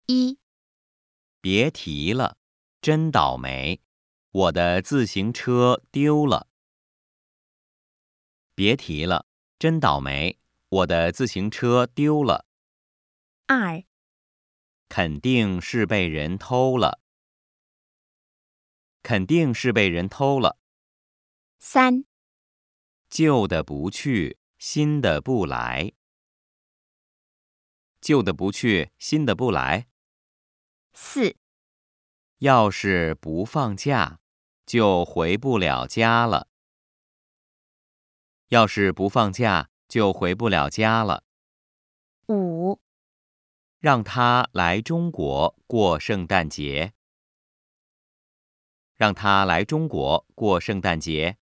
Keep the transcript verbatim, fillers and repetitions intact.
一， 别提了，真倒霉，我的自行车丢了。别提了，真倒霉，我的自行车丢了。 二， 肯定是被人偷了。肯定是被人偷了。 三， 旧的不去，新的不来。旧的不去，新的不来。 四， 要是不放假，就回不了家了。要是不放假，就回不了家了。 五， 让他来中国过圣诞节。让他来中国过圣诞节。